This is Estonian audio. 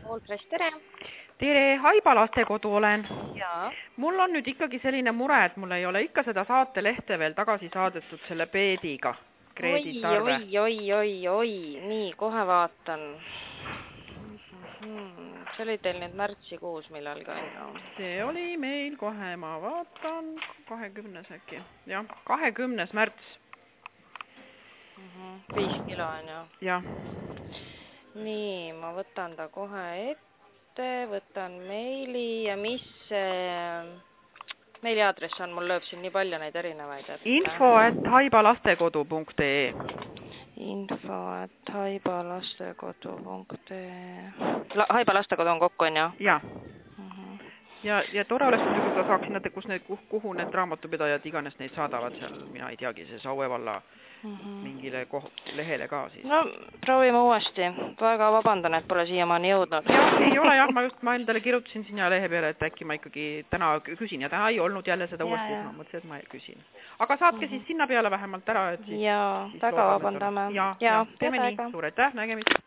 Allfresh, tere! Tere, Haiba lastekodu olen. Jaa. Mul on nüüd ikkagi selline mure, et mul ei ole ikka seda saatelehte veel tagasi saadetud selle peediga. Oi, nii, kohe vaatan. See oli teil nüüd märtsikuus millalgi on. See oli meil kohe, ma vaatan, 20. äkki. Jah, 20. märts. 5 kilo on ju. Jah. Nii, ma võtan ta kohe ette, võtan meili ja mis meiliaadress on, mul lööb siin nii palju neid erinevaid. info@haibalastekodu.ee info@haibalastekodu.ee Haiba lastekodu on kokku, on ju? Jah. Ja tore oleks, kui sa saaksin näete, kuhu need raamatupidajad iganes neid saadavad seal, mina ei teagi, see Saue valla mingile lehele ka siis. No, proovime uuesti. Väga vabandan, et pole siiamaani jõudnud. Ei ole jah, ma endale kirjutasin sinna lehe peale, et äkki ma ikkagi täna küsin ja täna ei olnud jälle seda uuesti, ma mõtlesin, et ma küsin. Aga saatke siis sinna peale vähemalt ära, et siis... Jaa, väga vabandame. Jaa, teeme nii. Suur aitäh, nägemist.